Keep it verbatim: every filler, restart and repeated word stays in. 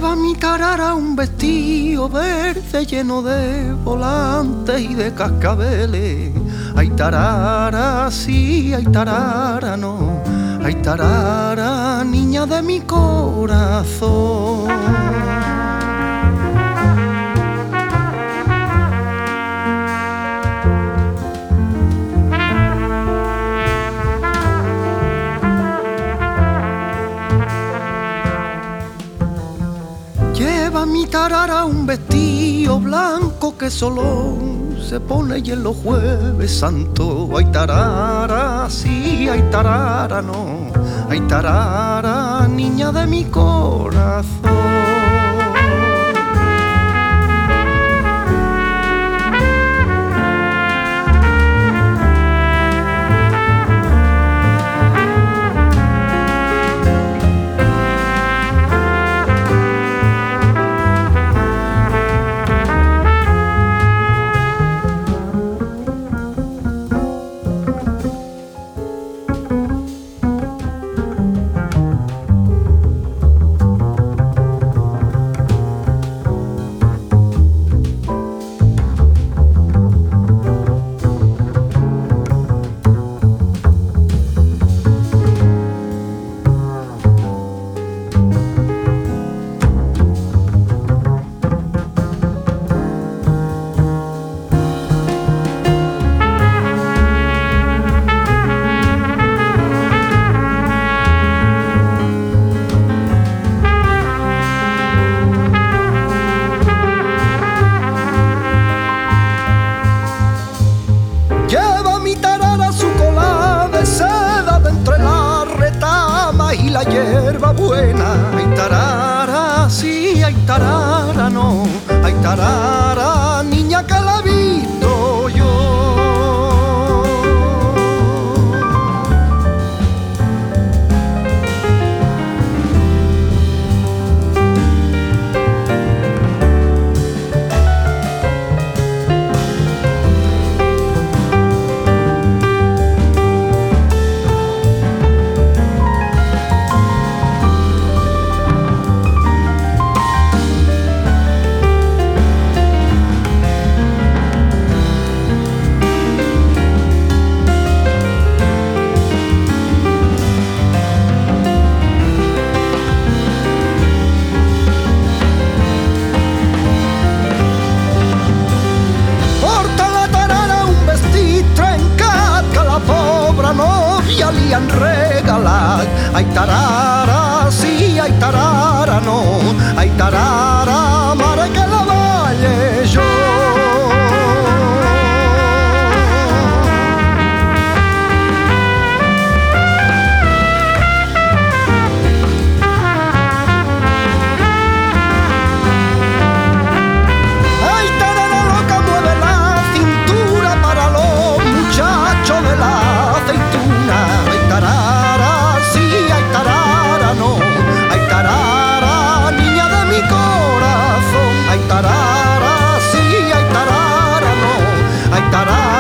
Lleva mi tarara un vestido verde lleno de volantes y de cascabeles. Ay tarara, sí, ay tarara, no. Ay tarara, niña de mi corazón. Lleva mi tarara un vestido blanco que solo se pone y en los jueves santo. Ay tarara, sí, ay tarara, no. Ay tarara, niña de mi corazón. Y la hierba buena, ay tarara, sí, ay tarara, no, ay tarara, niña que la he visto yo. Li han regalat. Ai tarara, sí, ai tarara, no. Ai tarara, mare que la balle jo. Ai tarara, loca, mueve la cintura para los muchachos de la aceituna. Ay tarara, sí, ay tarara, no. Ay tarara, niña de mi corazón. Ay tarara, sí, ay tarara, no. Ay tarara.